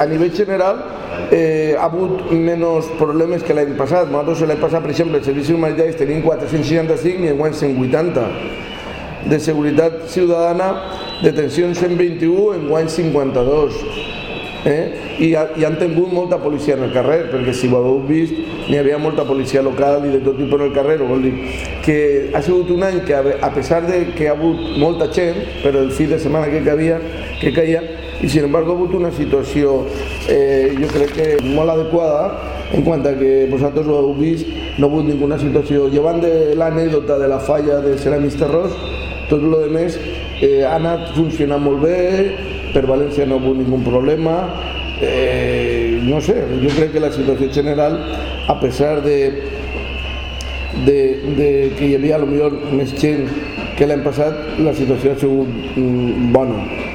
a nivell general ha hagut menys problemes que l'any passat. Nosaltres l'any passat, per exemple, els servicis humanitaris tenim 465 i enguany 180. De seguretat ciutadana, detencions 121, enguany 52. I han tingut molta policia en el carrer, perquè si ho heu vist n'hi havia molta policia local i de tot tipus en el carrer. Vol dir que ha sigut un any que, a pesar de que ha hagut molta gent per el fi de setmana que caia, i sin embargo ha hagut una situació jo crec que molt adequada en quant a que vosaltres ho heu vist, no ha hagut ninguna situació. Llevant de l'anècdota de la falla de Ceràmics Terrós, tot el demés ha anat funcionant molt bé. Per València no ha hagut ningú problema. No sé, jo crec que la situació general, a pesar de que hi havia potser més gent que l'any passat, la situació ha sigut bona.